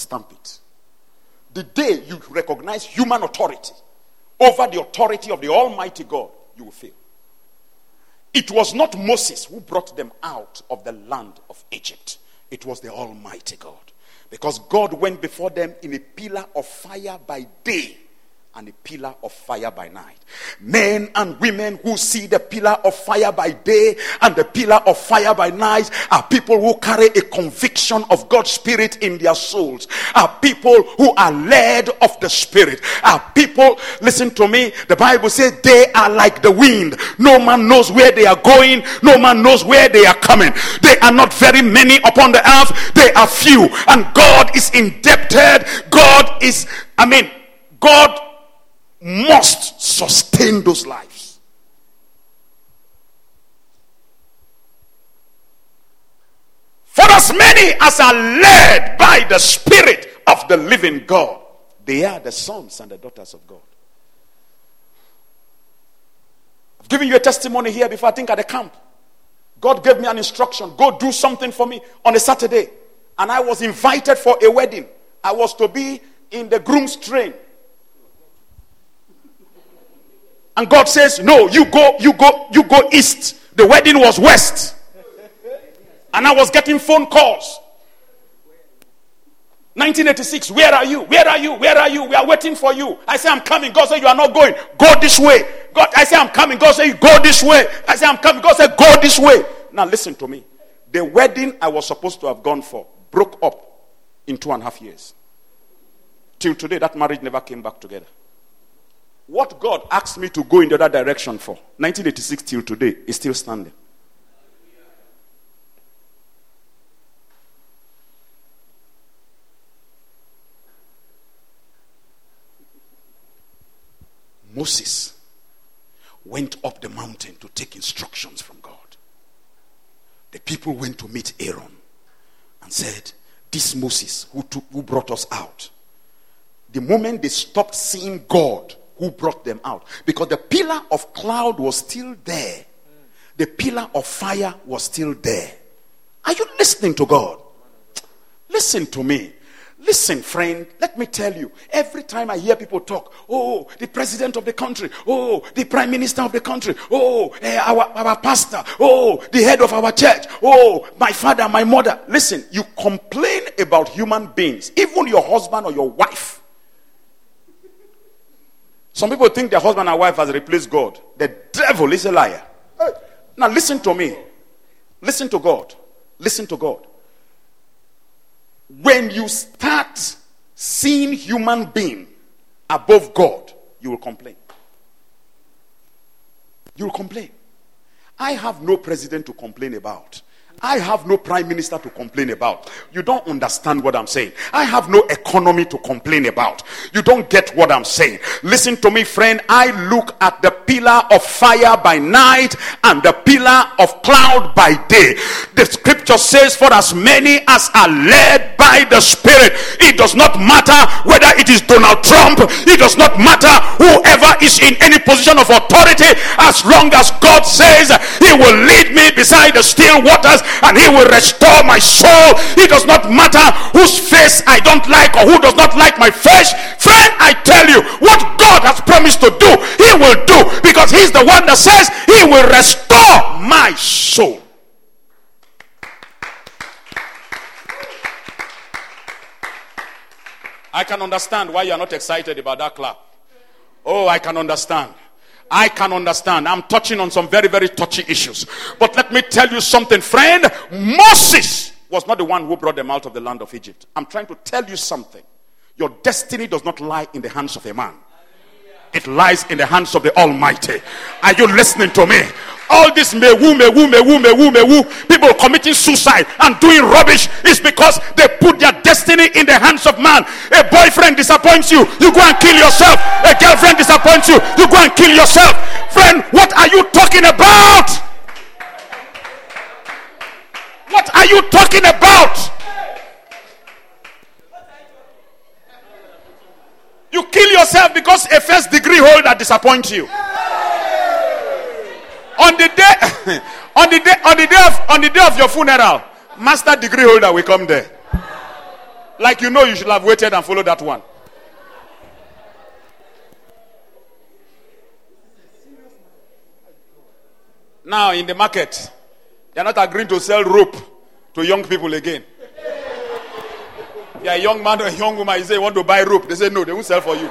stamp it. The day you recognize human authority over the authority of the Almighty God, you will fail. It was not Moses who brought them out of the land of Egypt. It was the Almighty God. Because God went before them in a pillar of fire by day and a pillar of fire by night. Men and women who see the pillar of fire by day and the pillar of fire by night are people who carry a conviction of God's Spirit in their souls. Are people who are led of the Spirit. Are people, listen to me, the Bible says they are like the wind. No man knows where they are going. No man knows where they are coming. They are not very many upon the earth. They are few. And God is indebted. God must sustain those lives. For as many as are led by the Spirit of the living God, they are the sons and the daughters of God. I've given you a testimony here before, I think at the camp. God gave me an instruction. Go do something for me on a Saturday. And I was invited for a wedding. I was to be in the groom's train. And God says, no, you go east. The wedding was west. And I was getting phone calls. 1986, where are you? Where are you? Where are you? We are waiting for you. I say, I'm coming. God said, you are not going. Go this way. God, I say, I'm coming. God said, go this way. I say, I'm coming. God said, go this way. Now listen to me. The wedding I was supposed to have gone for broke up in 2.5 years. Till today, that marriage never came back together. What God asked me to go in the other direction for, 1986 till today, is still standing. Moses went up the mountain to take instructions from God. The people went to meet Aaron and said, this Moses who brought us out. The moment they stopped seeing God who brought them out, because the pillar of cloud was still there, the pillar of fire was still there. Are you listening to God? Listen to me. Listen, friend, let me tell you, every time I hear people talk, oh, the president of the country, oh, the prime minister of the country, oh, our pastor, oh, the head of our church, oh, my father, my mother. Listen, you complain about human beings, even your husband or your wife. Some people think their husband and wife has replaced God. The devil is a liar. Now listen to me. Listen to God. Listen to God. When you start seeing human being above God, you will complain. You will complain. I have no president to complain about. I have no prime minister to complain about. You don't understand what I'm saying. I have no economy to complain about. You don't get what I'm saying. Listen to me, friend. I look at the pillar of fire by night and the pillar of cloud by day. The scripture says, for as many as are led by the Spirit, it does not matter whether it is Donald Trump, it does not matter whoever is in any position of authority, as long as God says he will lead me beside the still waters and he will restore my soul. It does not matter whose face I don't like or who does not like my face. Friend, I tell you, what God has promised to do, he will do, because he's the one that says he will restore my soul. I can understand why you are not excited about that clap. Oh, I can understand. I can understand. I'm touching on some very, very touchy issues. But let me tell you something, friend. Moses was not the one who brought them out of the land of Egypt. I'm trying to tell you something. Your destiny does not lie in the hands of a man. It lies in the hands of the Almighty. Are you listening to me? All this people committing suicide and doing rubbish is because they put their destiny in the hands of man. A boyfriend disappoints you, you go and kill yourself. A girlfriend disappoints you, you go and kill yourself. Friend, what are you talking about? What are you talking about? You kill yourself because a first degree holder disappoints you. On the day of your funeral, master degree holder will come there. Like you know you should have waited and followed that one. Now in the market, they are not agreeing to sell rope to young people again. If you are a young man or a young woman, you say you want to buy rope. They say no, they won't sell for you.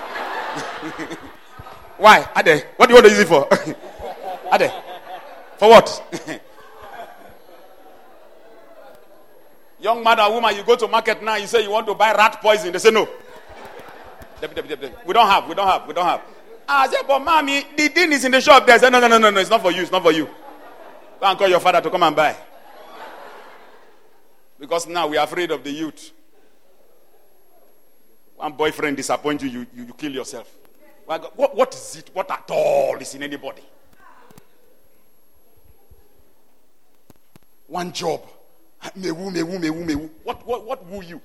Why? Ade, what do you want to use it for? Ade, for what? Young man or woman, you go to market now, you say you want to buy rat poison. They say no. We don't have. I say, but mommy, the thing is in the shop there. Say, no, it's not for you, it's not for you. Go and call your father to come and buy. Because now we are afraid of the youth. One boyfriend disappoints you, you kill yourself. What is it? What at all is in anybody? One job. Mewu. What woo you?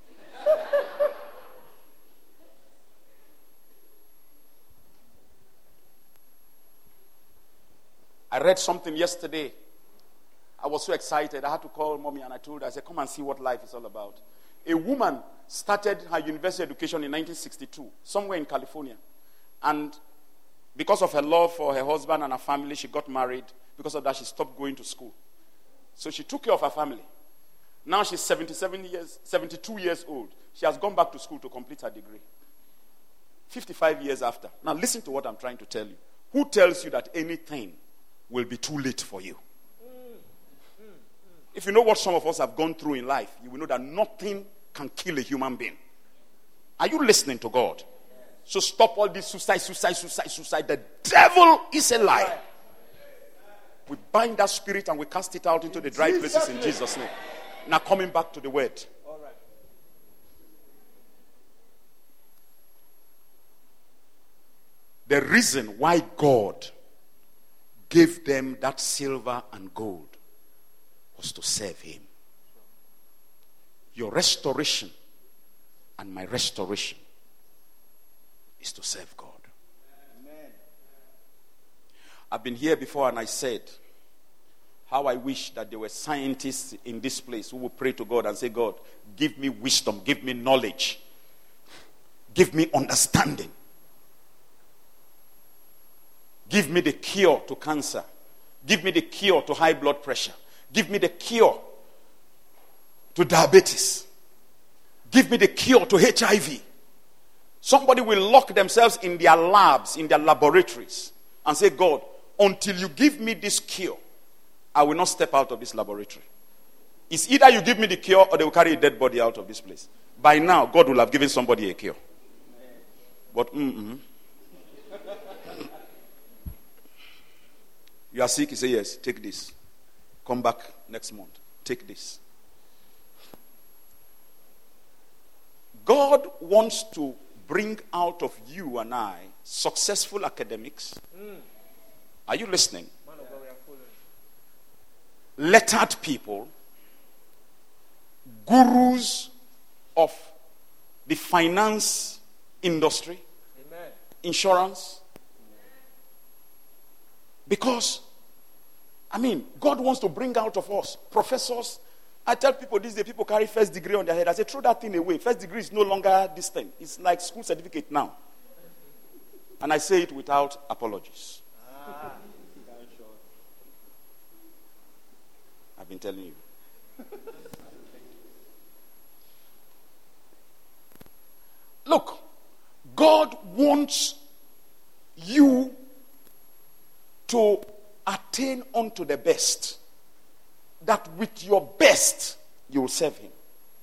I read something yesterday. I was so excited. I had to call mommy and I told her, I said, come and see what life is all about. A woman started her university education in 1962, somewhere in California. And because of her love for her husband and her family, she got married. Because of that, she stopped going to school. So she took care of her family. Now she's 72 years old. She has gone back to school to complete her degree. 55 years after. Now listen to what I'm trying to tell you. Who tells you that anything will be too late for you? If you know what some of us have gone through in life, you will know that nothing can kill a human being. Are you listening to God? So stop all this suicide. The devil is a liar. We bind that spirit and we cast it out into the dry places in Jesus' name. Now coming back to the word. All right. The reason why God gave them that silver and gold was to serve him. Your restoration and my restoration is to serve God. Amen. I've been here before and I said how I wish that there were scientists in this place who would pray to God and say, God, give me wisdom, give me knowledge, give me understanding. Give me the cure to cancer. Give me the cure to high blood pressure. Give me the cure to diabetes. Give me the cure to HIV. Somebody will lock themselves in their labs, in their laboratories, and say, God, until you give me this cure, I will not step out of this laboratory. It's either you give me the cure or they will carry a dead body out of this place. By now, God will have given somebody a cure. But, you are sick, you say, yes, take this. Come back next month. Take this. God wants to bring out of you and I successful academics. Are you listening? Lettered people, gurus of the finance industry, Amen. Insurance. Because, God wants to bring out of us professors. I tell people these days, people carry first degree on their head. I say, throw that thing away. First degree is no longer this thing. It's like school certificate now. And I say it without apologies. I've been telling you. Look, God wants you to attain unto the best, that with your best you will serve him.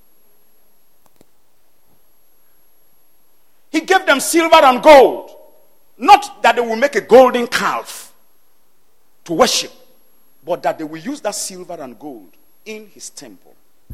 He gave them silver and gold, not that they will make a golden calf to worship, but that they will use that silver and gold in his temple.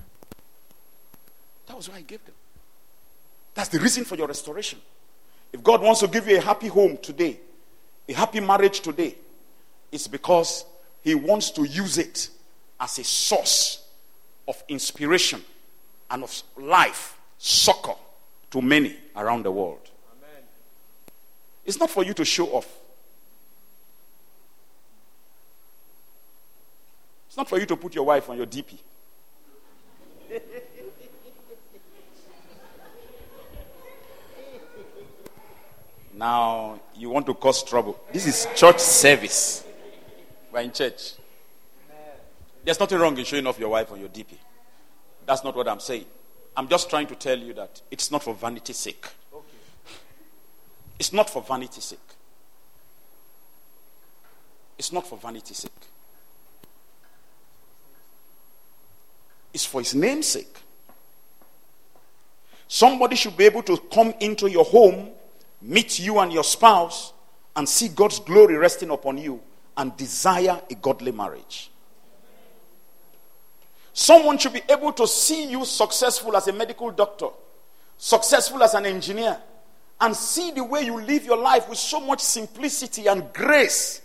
That was why he gave them. That's the reason for your restoration. If God wants to give you a happy home today, a happy marriage today, it's because he wants to use it as a source of inspiration and of life, succor to many around the world. Amen. It's not for you to show off. It's not for you to put your wife on your DP. Now, you want to cause trouble. This is church service. We're in church. There's nothing wrong in showing off your wife on your DP. That's not what I'm saying. I'm just trying to tell you that it's not for vanity's sake. It's not for vanity's sake. It's not for vanity's sake. It's for his name's sake. Somebody should be able to come into your home, meet you and your spouse, and see God's glory resting upon you and desire a godly marriage. Someone should be able to see you successful as a medical doctor, successful as an engineer, and see the way you live your life with so much simplicity and grace.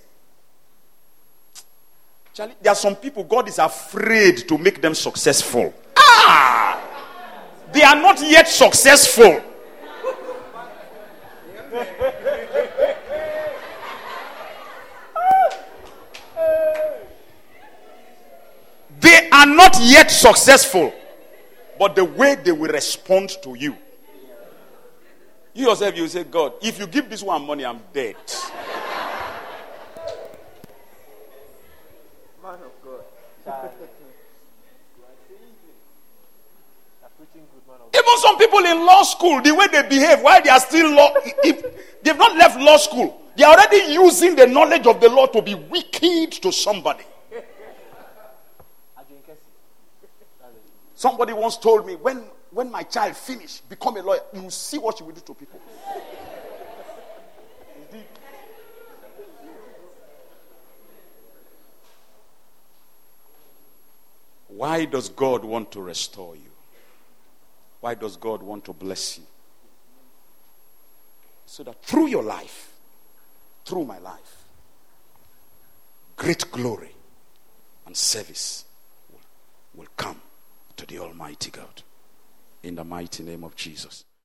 Charlie, there are some people God is afraid to make them successful. They are not yet successful. They are not yet successful, but the way they will respond to you. You yourself, you say, God, if you give this one money, I'm dead. Man of God. Even some people in law school, the way they behave while they are still law, if they've not left law school, they are already using the knowledge of the law to be wicked to somebody. Somebody once told me, when my child finish, become a lawyer, you will see what you will do to people. Why does God want to restore you? Why does God want to bless you? So that through your life, through my life, great glory and service will come to the Almighty God. In the mighty name of Jesus.